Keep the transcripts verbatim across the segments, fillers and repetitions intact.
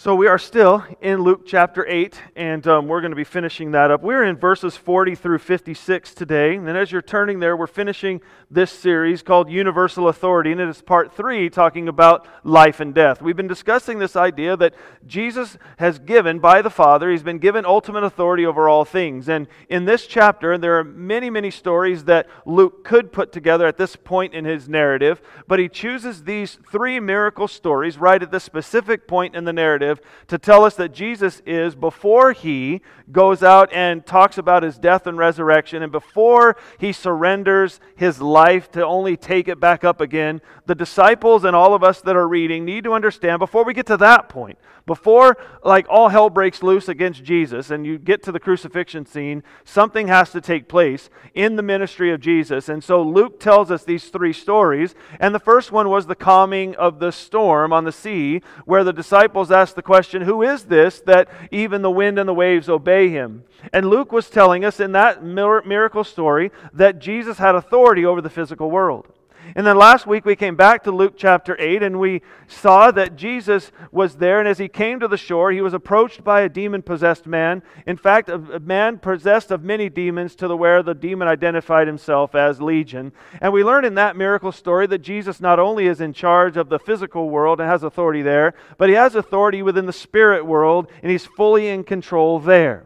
So we are still in Luke chapter eight, and um, we're going to be finishing that up. We're in verses forty through fifty-six today, and as you're turning there, we're finishing this series called Universal Authority, and it is part three, talking about life and death. We've been discussing this idea that Jesus has given by the Father, He's been given ultimate authority over all things, and in this chapter, there are many, many stories that Luke could put together at this point in his narrative, but he chooses these three miracle stories right at this specific point in the narrative to tell us that Jesus is, before He goes out and talks about His death and resurrection, and before He surrenders His life to only take it back up again, the disciples and all of us that are reading need to understand, before we get to that point, before like all hell breaks loose against Jesus and you get to the crucifixion scene, something has to take place in the ministry of Jesus. And so Luke tells us these three stories, and the first one was the calming of the storm on the sea, where the disciples asked the question, who is this that even the wind and the waves obey Him? And Luke was telling us in that miracle story that Jesus had authority over the physical world. And then last week we came back to Luke chapter eight, and we saw that Jesus was there, and as He came to the shore, He was approached by a demon-possessed man. In fact, a man possessed of many demons, to the where the demon identified himself as Legion. And we learned in that miracle story that Jesus not only is in charge of the physical world and has authority there, but He has authority within the spirit world, and He's fully in control there.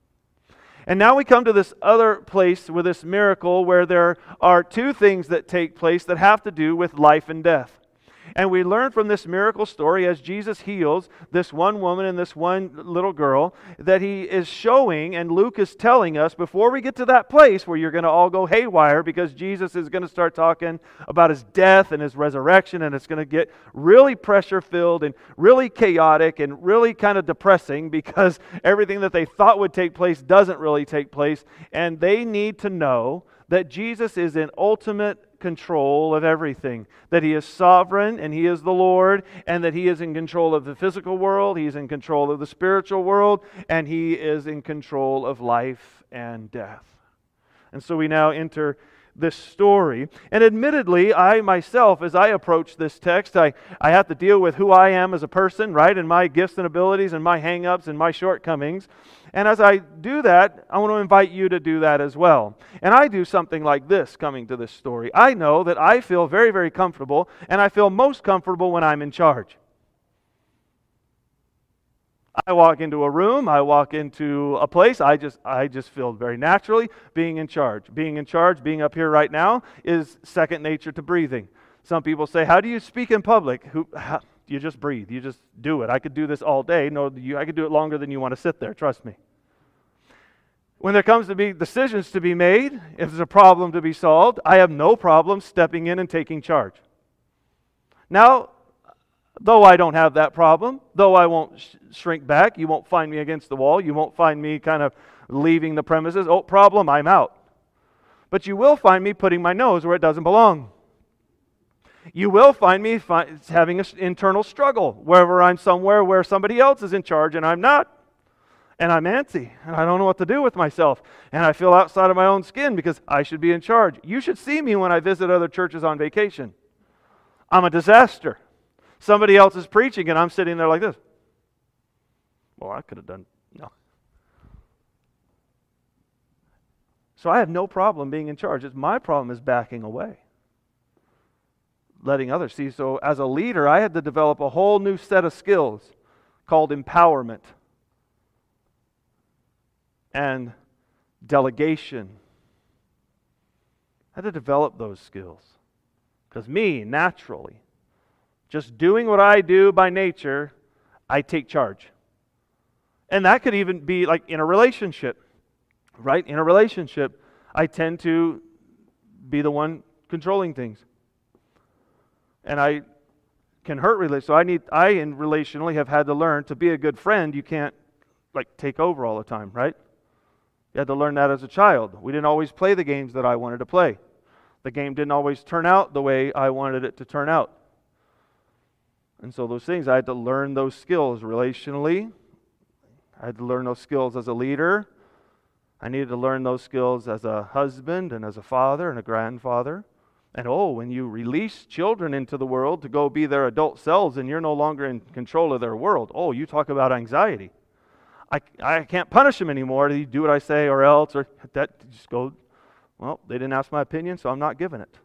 And now we come to this other place with this miracle where there are two things that take place that have to do with life and death. And we learn from this miracle story, as Jesus heals this one woman and this one little girl, that He is showing, and Luke is telling us, before we get to that place where you're going to all go haywire, because Jesus is going to start talking about His death and His resurrection, and it's going to get really pressure-filled and really chaotic and really kind of depressing, because everything that they thought would take place doesn't really take place, and they need to know that Jesus is in ultimate control of everything, that He is sovereign and He is the Lord, and that He is in control of the physical world, He's in control of the spiritual world, and He is in control of life and death. And so we now enter this story. And admittedly, I myself, as I approach this text, I, I have to deal with who I am as a person, right? And my gifts and abilities and my hang-ups and my shortcomings. And as I do that, I want to invite you to do that as well. And I do something like this coming to this story. I know that I feel very, very comfortable, and I feel most comfortable when I'm in charge. I walk into a room, I walk into a place, I just I just feel very naturally being in charge. Being in charge, being up here right now, is second nature to breathing. Some people say, how do you speak in public? Who, how, you just breathe, you just do it. I could do this all day. No, you, I could do it longer than you want to sit there, trust me. When there comes to be decisions to be made, if there's a problem to be solved, I have no problem stepping in and taking charge. Now, though I don't have that problem, though I won't sh- shrink back, you won't find me against the wall, you won't find me kind of leaving the premises, oh, problem, I'm out. But you will find me putting my nose where it doesn't belong. You will find me fi- having an internal struggle, wherever I'm somewhere where somebody else is in charge and I'm not. And I'm antsy, and I don't know what to do with myself. And I feel outside of my own skin because I should be in charge. You should see me when I visit other churches on vacation. I'm a disaster. Somebody else is preaching and I'm sitting there like this. Well, I could have done, no. So I have no problem being in charge. It's my problem is backing away. Letting others see. So as a leader, I had to develop a whole new set of skills called empowerment and delegation. I had to develop those skills. Because me, naturally, just doing what I do by nature, I take charge. And that could even be like in a relationship, right? In a relationship, I tend to be the one controlling things. And I can hurt relationships. So I need, I in relationally have had to learn to be a good friend. You can't like take over all the time, right? You had to learn that as a child. We didn't always play the games that I wanted to play. The game didn't always turn out the way I wanted it to turn out. And so those things, I had to learn those skills relationally. I had to learn those skills as a leader. I needed to learn those skills as a husband and as a father and a grandfather. And oh, when you release children into the world to go be their adult selves and you're no longer in control of their world, oh, you talk about anxiety. I, I can't punish them anymore. You do what I say or else, or that just go, well, they didn't ask my opinion, so I'm not giving it.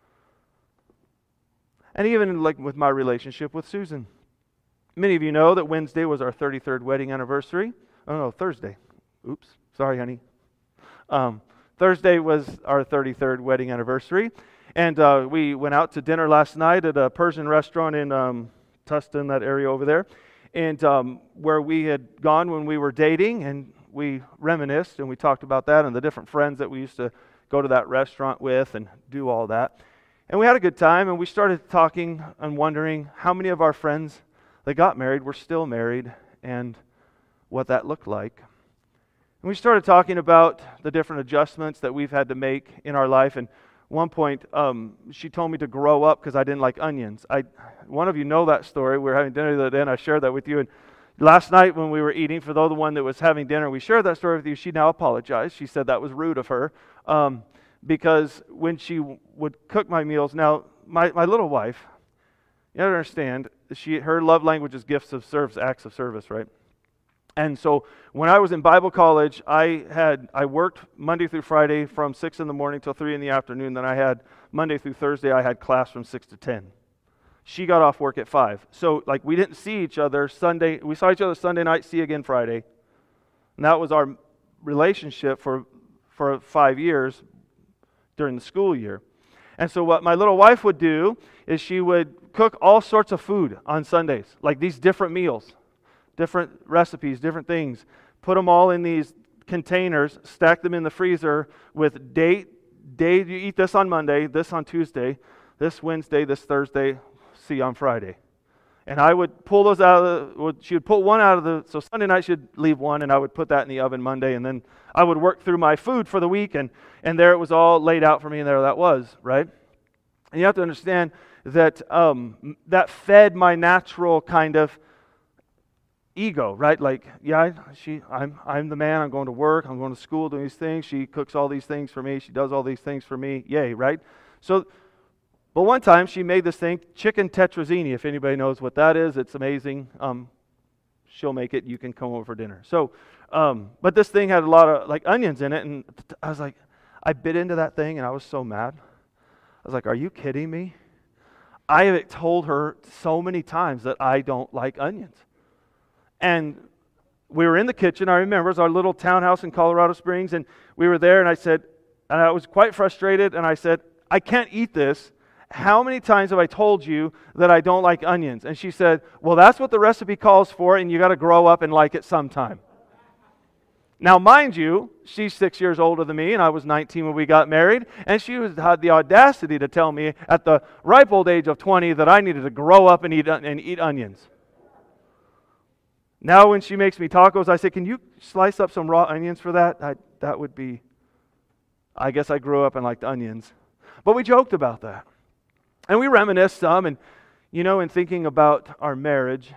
And even like with my relationship with Susan. Many of you know that Wednesday was our thirty-third wedding anniversary. Oh no, Thursday. Oops, sorry, honey. Um, Thursday was our thirty-third wedding anniversary. And uh, we went out to dinner last night at a Persian restaurant in um, Tustin, that area over there. And um, where we had gone when we were dating, and we reminisced, and we talked about that and the different friends that we used to go to that restaurant with and do all that. And we had a good time, and we started talking and wondering how many of our friends that got married were still married and what that looked like. And we started talking about the different adjustments that we've had to make in our life. And at one point, um, she told me to grow up because I didn't like onions. I, one of you know that story. We were having dinner the other day, and I shared that with you. And last night when we were eating, for the one that was having dinner, we shared that story with you. She now apologized. She said that was rude of her. Um, because when she w- would cook my meals, now my, my little wife, you have to understand, she her love language is gifts of service, acts of service, right? And so when I was in Bible college, I had I worked Monday through Friday from six in the morning till three in the afternoon. Then I had Monday through Thursday, I had class from six to ten. She got off work at five. So like we didn't see each other Sunday. We saw each other Sunday night, see again Friday. And that was our relationship for for five years during the school year. And so what my little wife would do is she would cook all sorts of food on Sundays, like these different meals, different recipes, different things. Put them all in these containers, stack them in the freezer with date, day you eat this on Monday, this on Tuesday, this Wednesday, this Thursday, see on Friday. And I would pull those out of the, she would pull one out of the, so Sunday night she'd leave one, and I would put that in the oven Monday, and then I would work through my food for the week, and, and there it was all laid out for me, and there that was, right? And you have to understand that um, that fed my natural kind of ego, right? Like, yeah, she, I'm, I'm the man, I'm going to work, I'm going to school, doing these things, she cooks all these things for me, she does all these things for me, yay, right? So, but one time she made this thing, chicken tetrazzini, if anybody knows what that is, it's amazing. Um, she'll make it, you can come over for dinner. So, um, but this thing had a lot of like onions in it, and I was like, I bit into that thing and I was so mad. I was like, are you kidding me? I have told her so many times that I don't like onions. And we were in the kitchen, I remember, it was our little townhouse in Colorado Springs, and we were there, and I said, and I was quite frustrated, and I said, I can't eat this. How many times have I told you that I don't like onions? And she said, well, that's what the recipe calls for, and you got to grow up and like it sometime. Now, mind you, she's six years older than me, and I was nineteen when we got married, and she was, had the audacity to tell me at the ripe old age of twenty that I needed to grow up and eat, and eat onions. Now when she makes me tacos, I say, can you slice up some raw onions for that? I, that would be, I guess I grew up and liked onions. But we joked about that. And we reminisced some, and you know, in thinking about our marriage,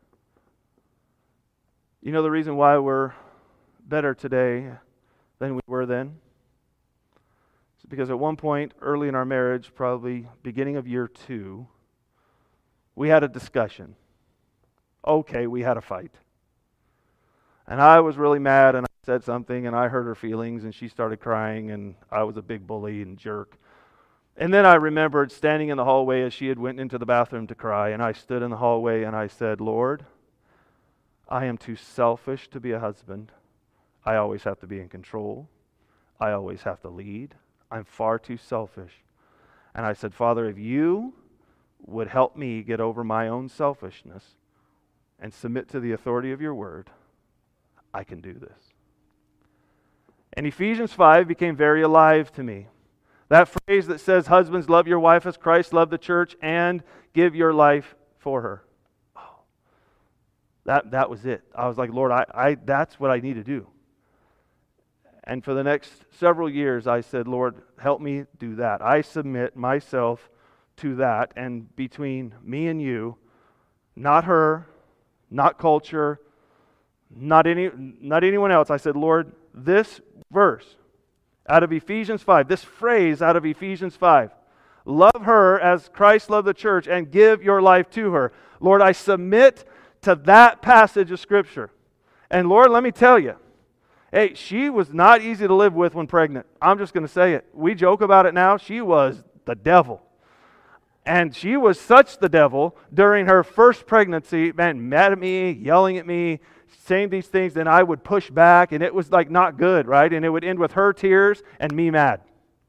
you know the reason why we're better today than we were then? It's because at one point early in our marriage, probably beginning of year two, we had a discussion. Okay, we had a fight. And I was really mad, and I said something, and I hurt her feelings, and she started crying, and I was a big bully and jerk. And then I remembered standing in the hallway as she had went into the bathroom to cry, and I stood in the hallway and I said, Lord, I am too selfish to be a husband. I always have to be in control. I always have to lead. I'm far too selfish. And I said, Father, if you would help me get over my own selfishness and submit to the authority of your word, I can do this. And Ephesians five became very alive to me. That phrase that says, husbands, love your wife as Christ loved the church and give your life for her. Oh, that, that was it. I was like, Lord, I, I that's what I need to do. And for the next several years, I said, Lord, help me do that. I submit myself to that. And between me and you, not her, not culture, not any, not anyone else, I said, Lord, this verse out of Ephesians five, this phrase out of Ephesians five, Love her as Christ loved the church and give your life to her. Lord, I submit to that passage of Scripture. And Lord, let me tell you, hey, she was not easy to live with when pregnant. I'm just going to say it. We joke about it now. She was the devil. And she was such the devil during her first pregnancy, man, mad at me, yelling at me, saying these things, then I would push back, and it was like not good, right? And it would end with her tears and me mad.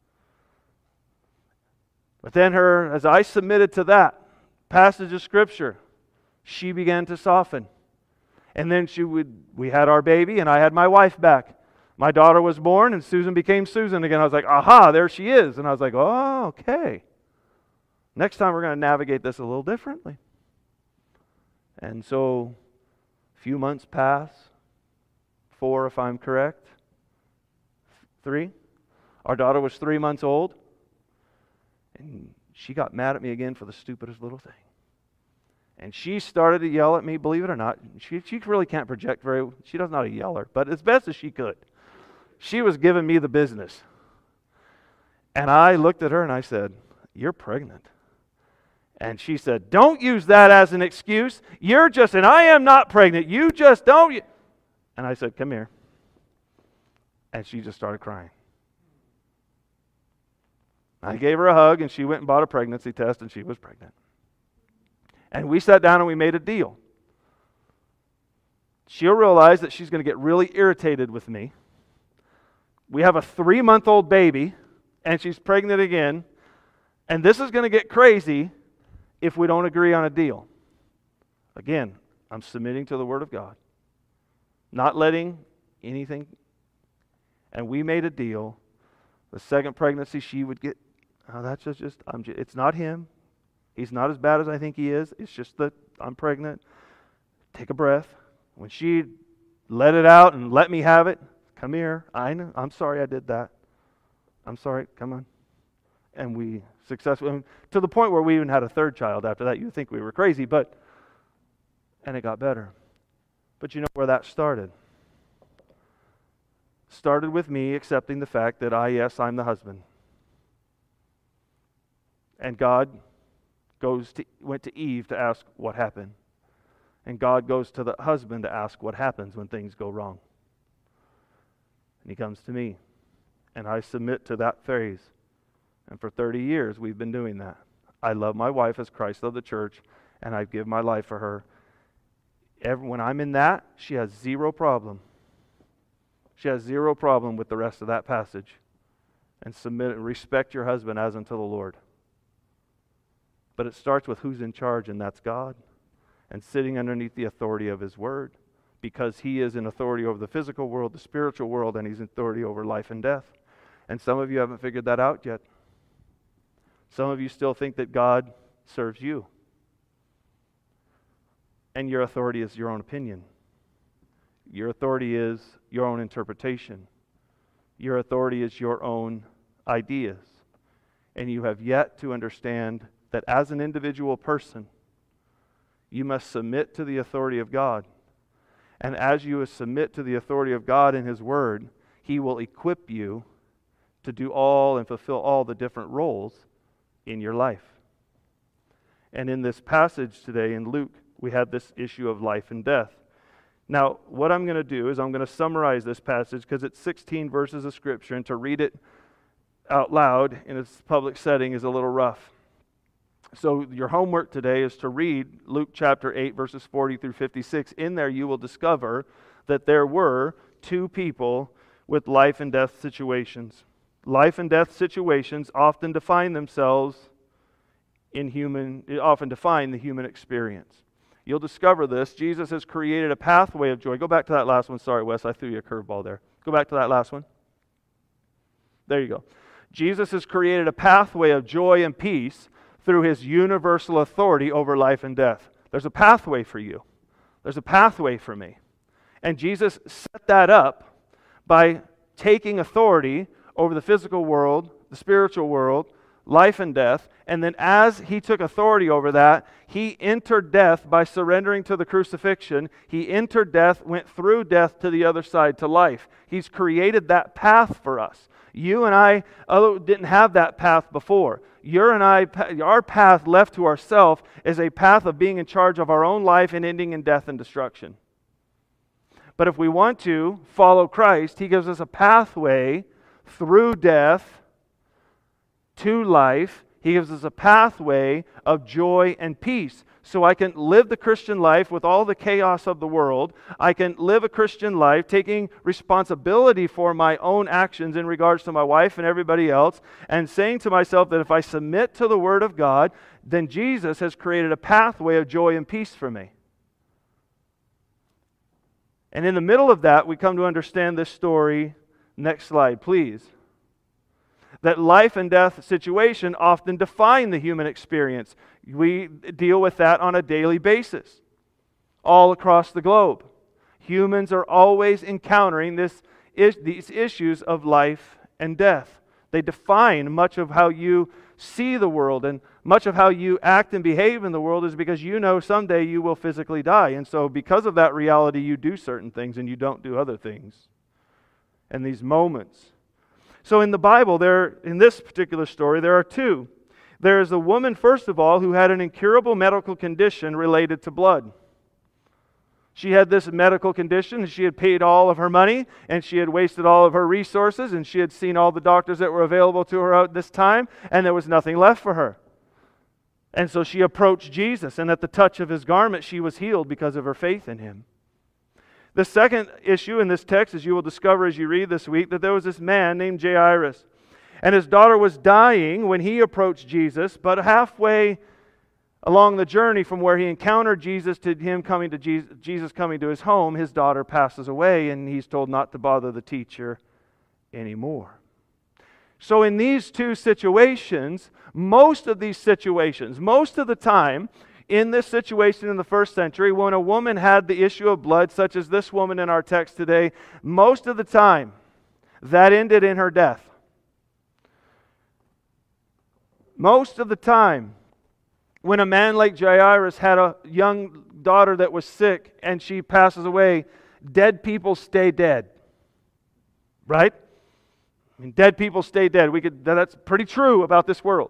But then her, as I submitted to that passage of Scripture, she began to soften. And then she would, we had our baby, and I had my wife back. My daughter was born, and Susan became Susan again. I was like, aha, there she is. And I was like, oh, okay. Next time we're going to navigate this a little differently. And so, a few months pass, four if I'm correct, three. Our daughter was three months old, and she got mad at me again for the stupidest little thing. And she started to yell at me, believe it or not. She, she really can't project very, she doesn't know how to yell her, but as best as she could. She was giving me the business. And I looked at her and I said, you're pregnant. And she said, don't use that as an excuse. You're just, and I am not pregnant. You just don't. And I said, come here. And she just started crying. I gave her a hug, and she went and bought a pregnancy test, and she was pregnant. And we sat down and we made a deal. She'll realize that she's going to get really irritated with me. We have a three-month-old baby, and she's pregnant again. And this is going to get crazy if we don't agree on a deal. Again, I'm submitting to the Word of God. Not letting anything. And we made a deal. The second pregnancy she would get, oh, that's just, just I'm just, it's not him. He's not as bad as I think he is. It's just that I'm pregnant. Take a breath. When she let it out and let me have it, come here. I know. I'm sorry I did that. I'm sorry. Come on. And we successfully, to the point where we even had a third child after that. You'd think we were crazy, but, and it got better. But you know where that started? Started with me accepting the fact that I, yes, I'm the husband. And God goes to went to Eve to ask what happened. And God goes to the husband to ask what happens when things go wrong. And he comes to me. And I submit to that phrase. And for thirty years we've been doing that. I love my wife as Christ loved the church, and I give my life for her. Every, when I'm in that, she has zero problem. She has zero problem with the rest of that passage. And submit and respect your husband as unto the Lord. But it starts with who's in charge, and that's God. And sitting underneath the authority of His Word. Because He is in authority over the physical world, the spiritual world, and He's in authority over life and death. And some of you haven't figured that out yet. Some of you still think that God serves you. And your authority is your own opinion. Your authority is your own interpretation. Your authority is your own ideas. And you have yet to understand that as an individual person, you must submit to the authority of God. And as you submit to the authority of God in His Word, He will equip you to do all and fulfill all the different roles in your life. And in this passage today in Luke, we have this issue of life and death. Now, what I'm going to do is I'm going to summarize this passage because it's sixteen verses of Scripture, and to read it out loud in a public setting is a little rough. So your homework today is to read Luke chapter eight, verses forty through fifty-six. In there you will discover that there were two people with life and death situations. Life and death situations often define themselves in human, often define the human experience. You'll discover this. Jesus has created a pathway of joy. Go back to that last one. Sorry, Wes, I threw you a curveball there. Go back to that last one. There you go. Jesus has created a pathway of joy and peace through His universal authority over life and death. There's a pathway for you. There's a pathway for me. And Jesus set that up by taking authority over the physical world, the spiritual world, life and death. And then as he took authority over that, he entered death by surrendering to the crucifixion. He entered death, went through death to the other side, to life. He's created that path for us. You and I although didn't have that path before. Your and I, our path left to ourselves is a path of being in charge of our own life and ending in death and destruction. But if we want to follow Christ, He gives us a pathway through death to life. He gives us a pathway of joy and peace. So I can live the Christian life with all the chaos of the world. I can live a Christian life taking responsibility for my own actions in regards to my wife and everybody else, and saying to myself that if I submit to the Word of God, then Jesus has created a pathway of joy and peace for me. And in the middle of that, we come to understand this story. Next slide, please. That life and death situation often define the human experience. We deal with that on a daily basis, all across the globe. Humans are always encountering this, these issues of life and death. They define much of how you see the world, and much of how you act and behave in the world is because you know someday you will physically die. And so because of that reality, you do certain things and you don't do other things. And these moments. So in the Bible, there, in this particular story, there are two. There is a woman, first of all, who had an incurable medical condition related to blood. She had this medical condition, and she had paid all of her money, and she had wasted all of her resources, and she had seen all the doctors that were available to her at this time, and there was nothing left for her. And so she approached Jesus, and at the touch of His garment, she was healed because of her faith in Him. The second issue in this text, as you will discover as you read this week, that there was this man named Jairus. And his daughter was dying when he approached Jesus, but halfway along the journey from where he encountered Jesus to him coming to Jesus, Jesus coming to his home, his daughter passes away, and he's told not to bother the teacher anymore. So in these two situations, most of these situations, most of the time, in this situation in the first century, when a woman had the issue of blood, such as this woman in our text today, most of the time, that ended in her death. Most of the time, when a man like Jairus had a young daughter that was sick and she passes away, dead people stay dead. Right? I mean, dead people stay dead. We could, that's pretty true about this world.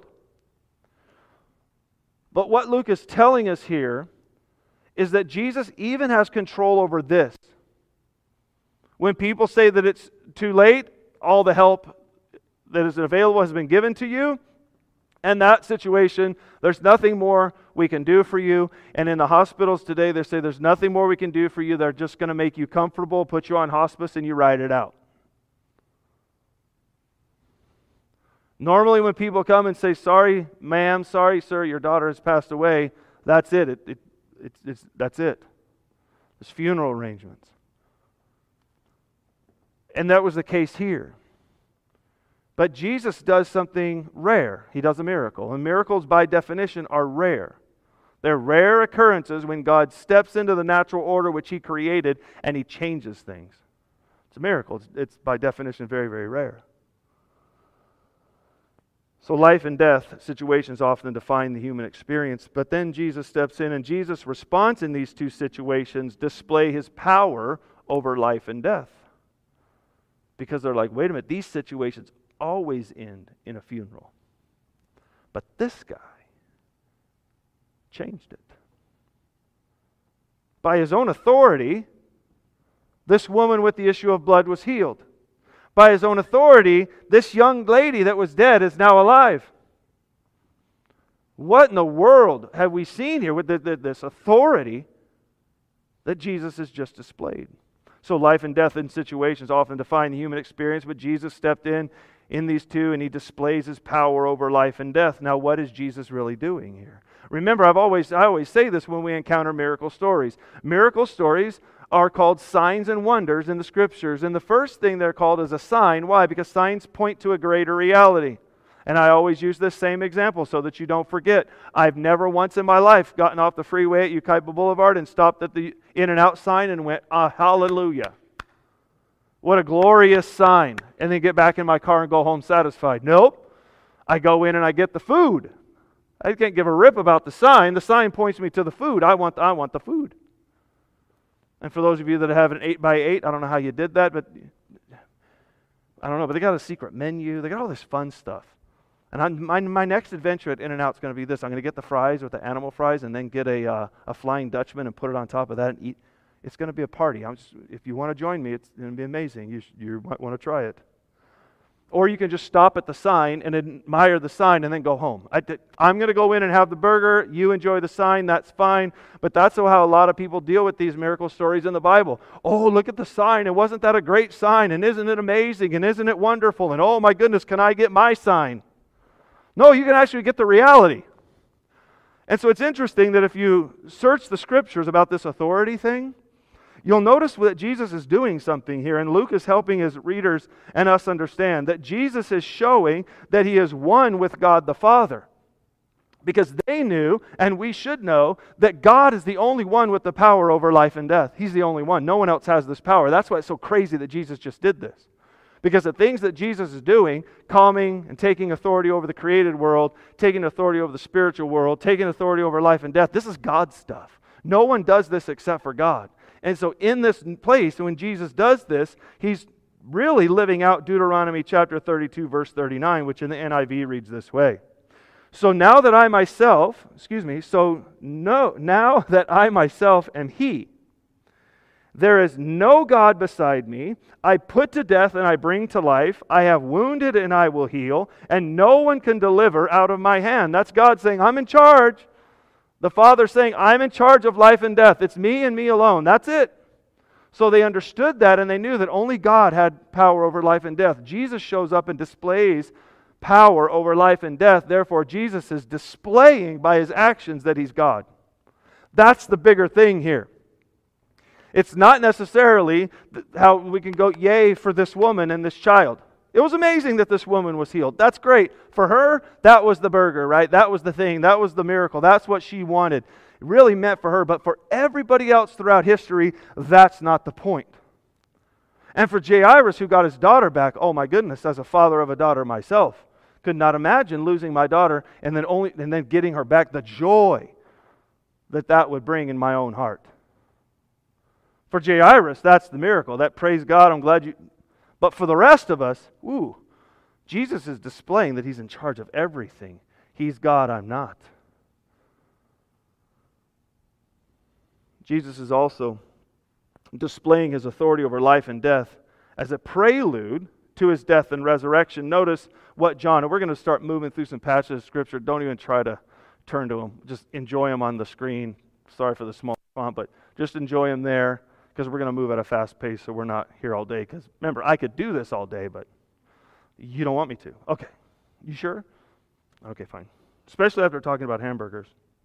But what Luke is telling us here is that Jesus even has control over this. When people say that it's too late, all the help that is available has been given to you. In that situation, there's nothing more we can do for you. And in the hospitals today, they say there's nothing more we can do for you. They're just going to make you comfortable, put you on hospice, and you ride it out. Normally when people come and say, sorry, ma'am, sorry, sir, your daughter has passed away, that's it. it, it it's, it's, that's it. There's funeral arrangements. And that was the case here. But Jesus does something rare. He does a miracle. And miracles, by definition, are rare. They're rare occurrences when God steps into the natural order which He created and He changes things. It's a miracle. It's, it's by definition very, very rare. So life and death situations often define the human experience. But then Jesus steps in, and Jesus' response in these two situations display His power over life and death. Because they're like, wait a minute, these situations always end in a funeral. But this guy changed it. By His own authority, this woman with the issue of blood was healed. By His own authority, this young lady that was dead is now alive. What in the world have we seen here with the, the, this authority that Jesus has just displayed? So life and death in situations often define the human experience, but Jesus stepped in in these two, and He displays His power over life and death. Now, what is Jesus really doing here? Remember, I've always I always say this when we encounter miracle stories. Miracle stories are called signs and wonders in the Scriptures. And the first thing they're called is a sign. Why? Because signs point to a greater reality. And I always use this same example so that you don't forget. I've never once in my life gotten off the freeway at Yucaipa Boulevard and stopped at the In-N-Out sign and went, ah, hallelujah. What a glorious sign. And then get back in my car and go home satisfied. Nope. I go in and I get the food. I can't give a rip about the sign. The sign points me to the food. I want, I want the food. And for those of you that have an eight by eight, I don't know how you did that, but I don't know, but they got a secret menu. They got all this fun stuff. And I'm, my, my next adventure at In-N-Out is going to be this. I'm going to get the fries with the animal fries and then get a uh, a Flying Dutchman and put it on top of that and eat. It's going to be a party. I'm just, if you want to join me, it's going to be amazing. You, sh- you might want to try it. Or you can just stop at the sign and admire the sign and then go home. I, I'm going to go in and have the burger. You enjoy the sign. That's fine. But that's how a lot of people deal with these miracle stories in the Bible. Oh, look at the sign. And wasn't that a great sign? And isn't it amazing? And isn't it wonderful? And oh my goodness, can I get my sign? No, you can actually get the reality. And so it's interesting that if you search the scriptures about this authority thing, you'll notice that Jesus is doing something here, and Luke is helping his readers and us understand that Jesus is showing that he is one with God the Father. Because they knew, and we should know, that God is the only one with the power over life and death. He's the only one. No one else has this power. That's why it's so crazy that Jesus just did this. Because the things that Jesus is doing, calming and taking authority over the created world, taking authority over the spiritual world, taking authority over life and death, this is God's stuff. No one does this except for God. And so in this place, when Jesus does this, he's really living out Deuteronomy chapter thirty-two, verse thirty-nine, which in the N I V reads this way. So now that I myself, excuse me, so no, now that I myself am He, there is no God beside me. I put to death and I bring to life. I have wounded and I will heal, and no one can deliver out of my hand. That's God saying, I'm in charge. The Father saying, I'm in charge of life and death. It's me and me alone. That's it. So they understood that, and they knew that only God had power over life and death. Jesus shows up and displays power over life and death. Therefore, Jesus is displaying by his actions that he's God. That's the bigger thing here. It's not necessarily how we can go, yay for this woman and this child. It was amazing that this woman was healed. That's great. For her, that was the burger, right? That was the thing. That was the miracle. That's what she wanted. It really meant for her. But for everybody else throughout history, that's not the point. And for Jairus, who got his daughter back, oh my goodness, as a father of a daughter myself, could not imagine losing my daughter and then only and then getting her back, the joy that that would bring in my own heart. For Jairus, that's the miracle. That, praise God, I'm glad you... But for the rest of us, ooh, Jesus is displaying that he's in charge of everything. He's God, I'm not. Jesus is also displaying his authority over life and death as a prelude to his death and resurrection. Notice what John, and we're going to start moving through some passages of Scripture. Don't even try to turn to them. Just enjoy them on the screen. Sorry for the small font, but just enjoy them there, because we're going to move at a fast pace so we're not here all day. Because remember, I could do this all day, but you don't want me to. Okay. You sure? Okay, fine. Especially after talking about hamburgers.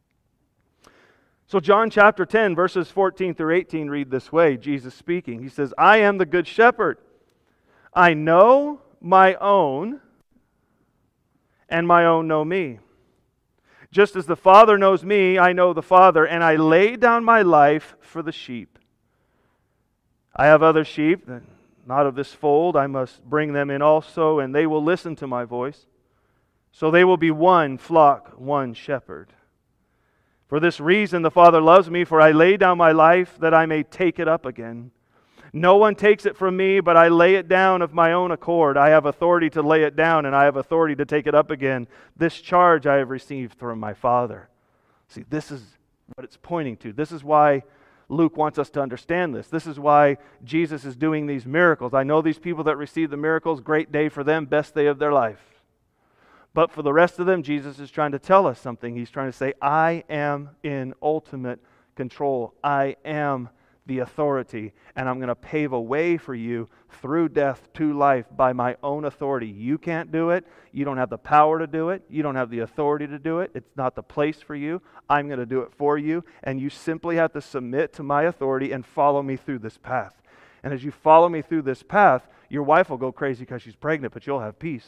So John chapter ten, verses fourteen through eighteen read this way, Jesus speaking. He says, I am the good shepherd. I know my own, and my own know me. Just as the Father knows me, I know the Father, and I lay down my life for the sheep. I have other sheep, not of this fold. I must bring them in also, and they will listen to my voice. So they will be one flock, one shepherd. For this reason the Father loves me, for I lay down my life that I may take it up again. No one takes it from me, but I lay it down of my own accord. I have authority to lay it down, and I have authority to take it up again. This charge I have received from my Father. See, this is what it's pointing to. This is why Luke wants us to understand this. This is why Jesus is doing these miracles. I know these people that receive the miracles, great day for them, best day of their life. But for the rest of them, Jesus is trying to tell us something. He's trying to say, I am in ultimate control. I am the authority, and I'm going to pave a way for you through death to life by my own authority. You can't do it. You don't have the power to do it. You don't have the authority to do it. It's not the place for you. I'm going to do it for you, and you simply have to submit to my authority and follow me through this path. And as you follow me through this path, your wife will go crazy because she's pregnant, but you'll have peace.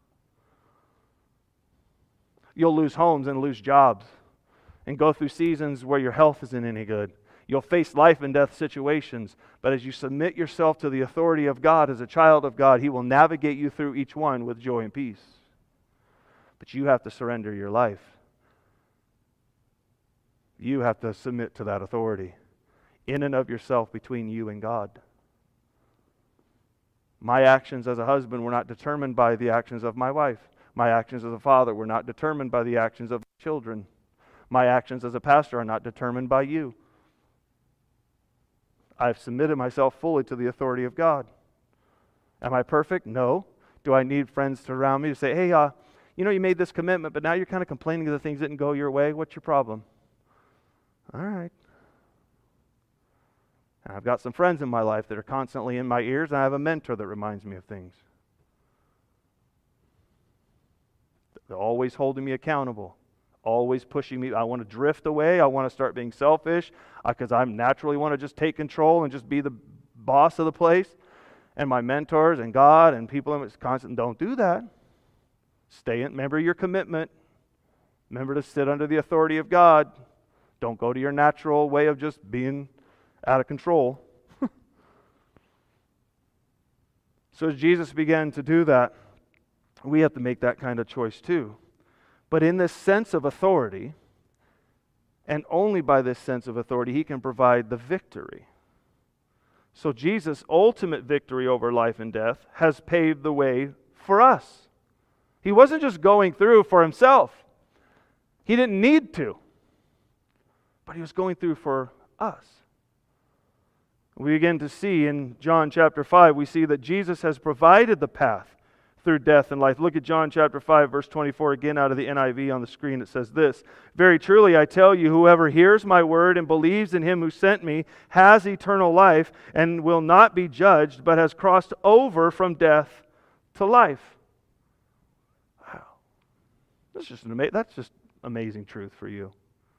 You'll lose homes and lose jobs and go through seasons where your health isn't any good. You'll face life and death situations, but as you submit yourself to the authority of God as a child of God, He will navigate you through each one with joy and peace. But you have to surrender your life. You have to submit to that authority in and of yourself between you and God. My actions as a husband were not determined by the actions of my wife. My actions as a father were not determined by the actions of children. My actions as a pastor are not determined by you. I've submitted myself fully to the authority of God. Am I perfect? No. Do I need friends around me to say, hey, uh, you know, you made this commitment, but now you're kind of complaining that things didn't go your way. What's your problem? All right. And I've got some friends in my life that are constantly in my ears, and I have a mentor that reminds me of things. They're always holding me accountable, always pushing me. I want to drift away. I want to start being selfish because I naturally want to just take control and just be the boss of the place. And my mentors and God and people in Wisconsin, don't do that. Stay in, remember your commitment. Remember to sit under the authority of God. Don't go to your natural way of just being out of control. So as Jesus began to do that, we have to make that kind of choice too. But in this sense of authority, and only by this sense of authority, He can provide the victory. So Jesus' ultimate victory over life and death has paved the way for us. He wasn't just going through for Himself. He didn't need to. But He was going through for us. We begin to see in John chapter five, we see that Jesus has provided the path through death and life. Look at John chapter five, verse twenty-four, again out of the N I V on the screen. It says this, "Very truly I tell you, whoever hears my word and believes in Him who sent me has eternal life and will not be judged, but has crossed over from death to life." Wow. That's just an ama- that's just amazing truth for you.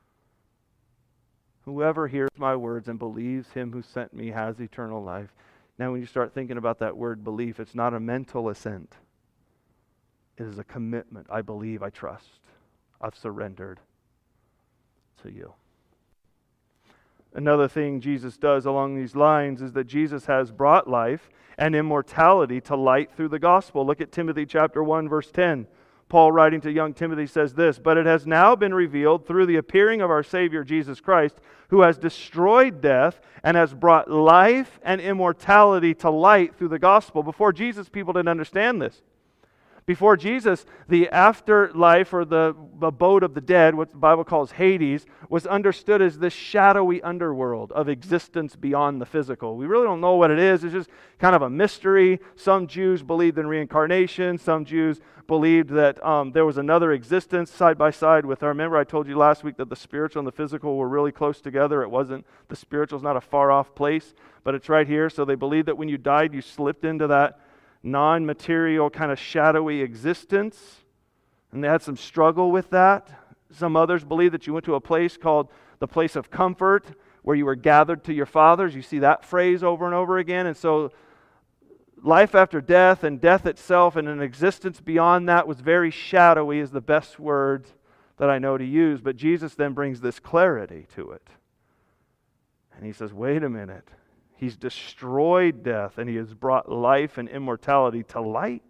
Whoever hears my words and believes Him who sent me has eternal life. Now when you start thinking about that word belief, it's not a mental assent. It is a commitment. I believe, I trust. I've surrendered to you. Another thing Jesus does along these lines is that Jesus has brought life and immortality to light through the gospel. Look at Timothy chapter one, verse ten. Paul, writing to young Timothy, says this, "But it has now been revealed through the appearing of our Savior Jesus Christ, who has destroyed death and has brought life and immortality to light through the gospel." Before Jesus, people didn't understand this. Before Jesus, the afterlife or the abode of the dead, what the Bible calls Hades, was understood as this shadowy underworld of existence beyond the physical. We really don't know what it is. It's just kind of a mystery. Some Jews believed in reincarnation. Some Jews believed that um, there was another existence side by side with our. Remember I told you last week that the spiritual and the physical were really close together. It wasn't, the spiritual's not a far off place, but it's right here. So they believed that when you died, you slipped into that non-material kind of shadowy existence, and they had some struggle with that. Some others believe that you went to a place called the place of comfort, where you were gathered to your fathers. You see that phrase over and over again. And so life after death and death itself and an existence beyond that was very shadowy, is the best word that I know to use. But Jesus then brings this clarity to it. And He says, wait a minute. He's destroyed death and He has brought life and immortality to light.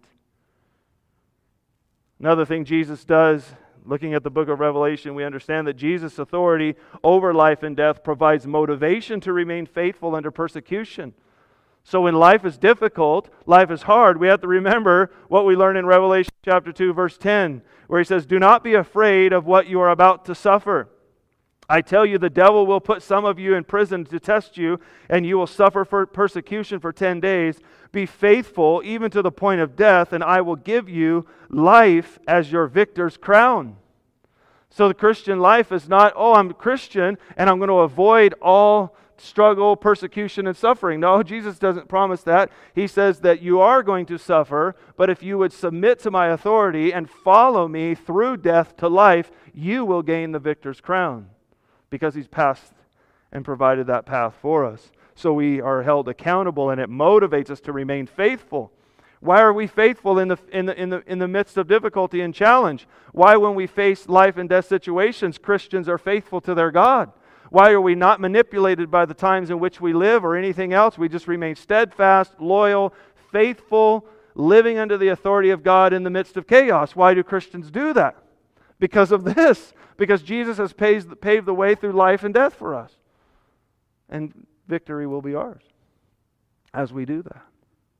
Another thing Jesus does, looking at the book of Revelation, we understand that Jesus' authority over life and death provides motivation to remain faithful under persecution. So when life is difficult, life is hard, we have to remember what we learn in Revelation chapter two, verse ten, where He says, "Do not be afraid of what you are about to suffer. I tell you, the devil will put some of you in prison to test you, and you will suffer for persecution for ten days. Be faithful even to the point of death, and I will give you life as your victor's crown." So the Christian life is not, oh, I'm a Christian, and I'm going to avoid all struggle, persecution, and suffering. No, Jesus doesn't promise that. He says that you are going to suffer, but if you would submit to my authority and follow me through death to life, you will gain the victor's crown. Because He's passed and provided that path for us. So we are held accountable, and it motivates us to remain faithful. Why are we faithful in the, in the, in the, in the midst of difficulty and challenge? Why, when we face life and death situations, Christians are faithful to their God? Why are we not manipulated by the times in which we live or anything else? We just remain steadfast, loyal, faithful living under the authority of God in the midst of chaos. Why do Christians do that? Because of this. Because Jesus has paved, paved the way through life and death for us. And victory will be ours as we do that.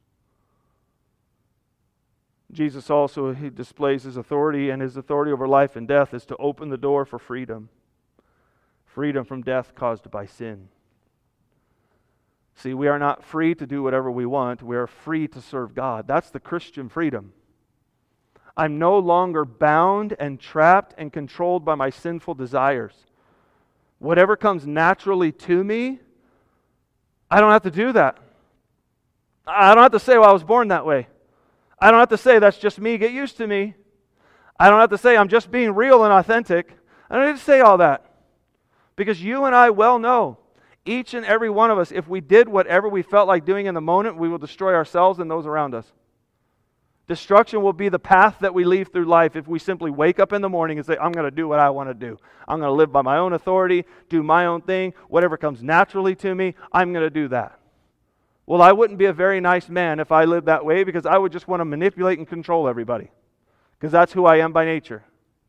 Jesus also, he displays his authority, and his authority over life and death is to open the door for freedom. Freedom from death caused by sin. See, we are not free to do whatever we want. We are free to serve God. That's the Christian freedom. I'm no longer bound and trapped and controlled by my sinful desires. Whatever comes naturally to me, I don't have to do that. I don't have to say, well, I was born that way. I don't have to say, that's just me, get used to me. I don't have to say, I'm just being real and authentic. I don't need to say all that. Because you and I well know, each and every one of us, if we did whatever we felt like doing in the moment, we will destroy ourselves and those around us. Destruction will be the path that we leave through life if we simply wake up in the morning and say, I'm going to do what I want to do. I'm going to live by my own authority, do my own thing, whatever comes naturally to me, I'm going to do that. Well, I wouldn't be a very nice man if I lived that way, because I would just want to manipulate and control everybody. Because that's who I am by nature.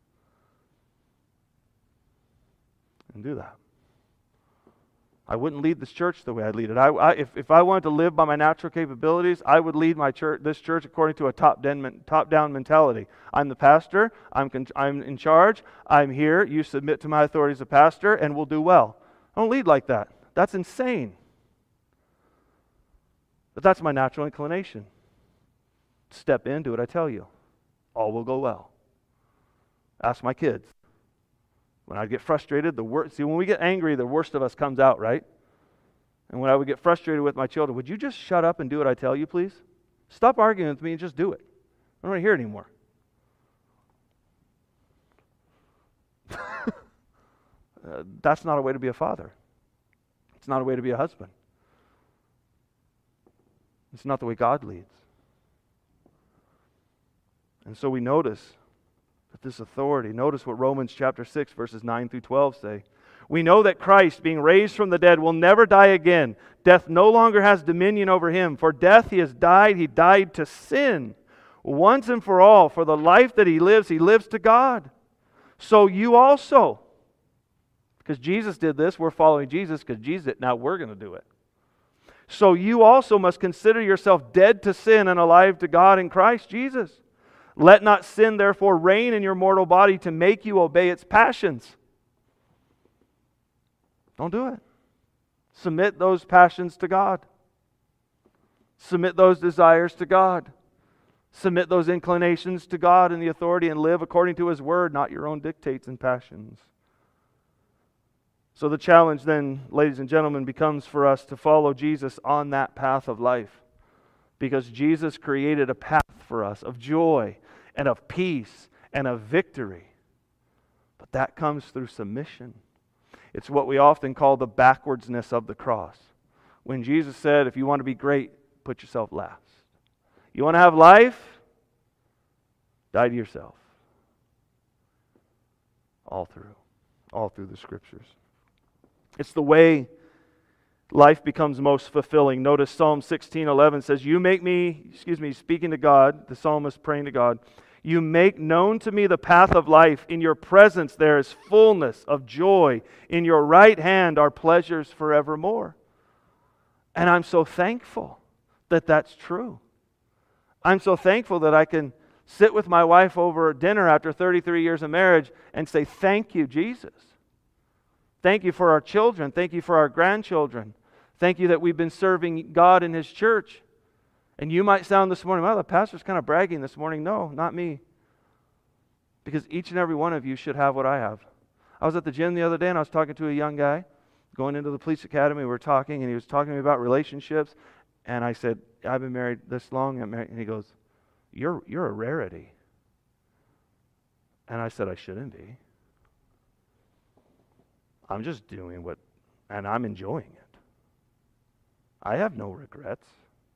And do that. I wouldn't lead this church the way I lead it. I, I, if, if I wanted to live by my natural capabilities, I would lead my church, this church according to a top-down, top-down mentality. I'm the pastor. I'm, con- I'm in charge. I'm here. You submit to my authority as a pastor, and we'll do well. I don't lead like that. That's insane. But that's my natural inclination. Step in, do what I tell you. All will go well. Ask my kids. When I get frustrated, the worst, see, when we get angry, the worst of us comes out, right? And when I would get frustrated with my children, would you just shut up and do what I tell you, please? Stop arguing with me and just do it. I don't want to hear it anymore. uh, that's not a way to be a father. It's not a way to be a husband. It's not the way God leads. And so we notice that this authority, notice what Romans chapter six, verses nine through twelve say. We know that Christ, being raised from the dead, will never die again. Death no longer has dominion over him. For death he has died, he died to sin. Once and for all, for the life that he lives, he lives to God. So you also, because Jesus did this, we're following Jesus because Jesus did, now we're going to do it. So you also must consider yourself dead to sin and alive to God in Christ Jesus. Let not sin therefore reign in your mortal body to make you obey its passions. Don't do it. Submit those passions to God. Submit those desires to God. Submit those inclinations to God and the authority, and live according to His Word, not your own dictates and passions. So the challenge then, ladies and gentlemen, becomes for us to follow Jesus on that path of life. Because Jesus created a path for us of joy and of peace and of victory. But that comes through submission. It's what we often call the backwardsness of the cross. When Jesus said, if you want to be great, put yourself last. You want to have life? Die to yourself. All through. All through the Scriptures. It's the way life becomes most fulfilling. Notice Psalm sixteen eleven says, You make me, excuse me, speaking to God, the psalmist praying to God, you make known to me the path of life. In your presence there is fullness of joy. In your right hand are pleasures forevermore. And I'm so thankful that that's true. I'm so thankful that I can sit with my wife over dinner after thirty-three years of marriage and say, thank you, Jesus. Thank you for our children. Thank you for our grandchildren. Thank you that we've been serving God in His church. And you might sound this morning, well, the pastor's kind of bragging this morning. No, not me. Because each and every one of you should have what I have. I was at the gym the other day and I was talking to a young guy going into the police academy. We were talking and he was talking to me about relationships. And I said, I've been married this long. I'm married. And he goes, you're, you're a rarity. And I said, I shouldn't be. I'm just doing what, and I'm enjoying it. I have no regrets.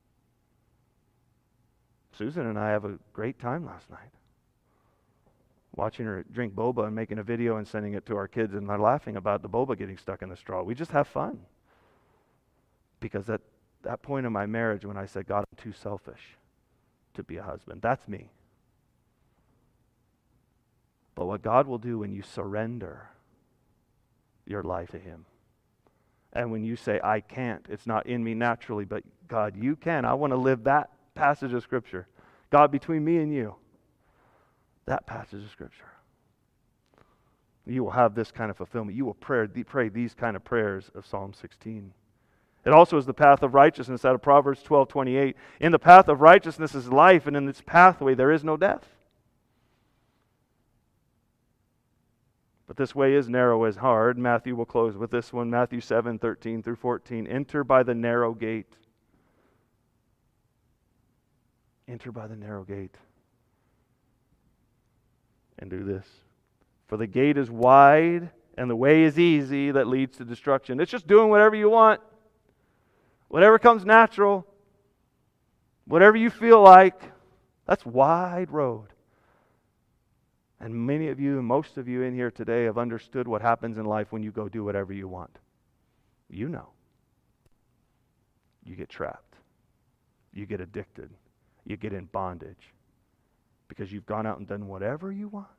Susan and I have a great time last night. Watching her drink boba and making a video and sending it to our kids, and they're laughing about the boba getting stuck in the straw. We just have fun. Because at that point in my marriage when I said, God, I'm too selfish. to be a husband. That's me. But what God will do when you surrender your life to Him, and when you say, I can't, it's not in me naturally, but God, you can. I want to live that passage of Scripture. God, between me and you, that passage of Scripture. You will have this kind of fulfillment. You will pray, pray these kind of prayers of Psalm sixteen. It also is the path of righteousness out of Proverbs twelve twenty-eight. In the path of righteousness is life, and in its pathway there is no death. But this way is narrow, is hard. Matthew will close with this one. Matthew seven, thirteen through fourteen. Enter by the narrow gate. Enter by the narrow gate. And do this. For the gate is wide and the way is easy that leads to destruction. It's just doing whatever you want. Whatever comes natural. Whatever you feel like. That's wide road. And many of you, most of you in here today have understood what happens in life when you go do whatever you want. You know. You get trapped. You get addicted. You get in bondage. Because you've gone out and done whatever you want.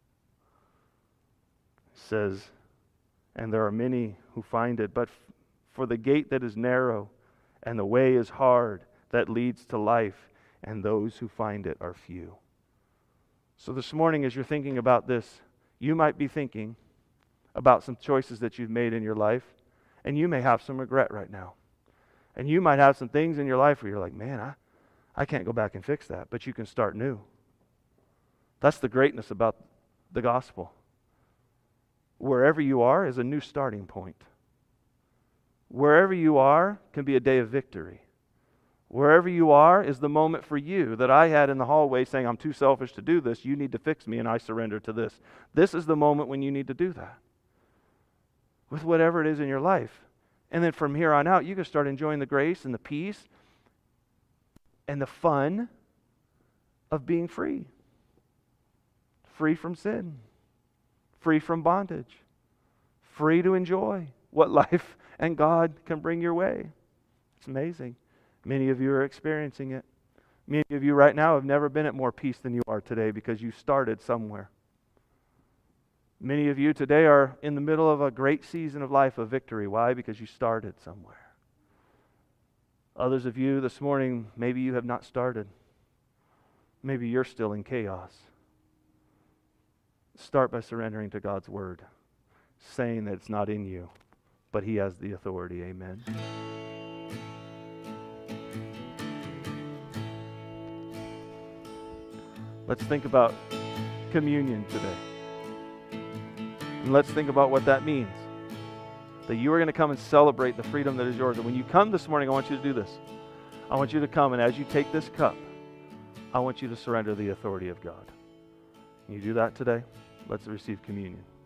It says, and there are many who find it, but f- for the gate that is narrow and the way is hard that leads to life, and those who find it are few. So this morning, as you're thinking about this, you might be thinking about some choices that you've made in your life, and you may have some regret right now. And you might have some things in your life where you're like, man, I, I can't go back and fix that, but you can start new. That's the greatness about the gospel. Wherever you are is a new starting point. Wherever you are can be a day of victory. Wherever you are is the moment for you that I had in the hallway saying, I'm too selfish to do this. You need to fix me, and I surrender to this. This is the moment when you need to do that. With whatever it is in your life. And then from here on out, you can start enjoying the grace and the peace and the fun of being free. Free from sin. Free from bondage. Free to enjoy what life and God can bring your way. It's amazing. Many of you are experiencing it. Many of you right now have never been at more peace than you are today because you started somewhere. Many of you today are in the middle of a great season of life of victory. Why? Because you started somewhere. Others of you this morning, maybe you have not started. Maybe you're still in chaos. Start by surrendering to God's Word, saying that it's not in you, but He has the authority. Amen. Let's think about communion today. And let's think about what that means. That you are going to come and celebrate the freedom that is yours. And when you come this morning, I want you to do this. I want you to come, and as you take this cup, I want you to surrender the authority of God. Can you do that today? Let's receive communion.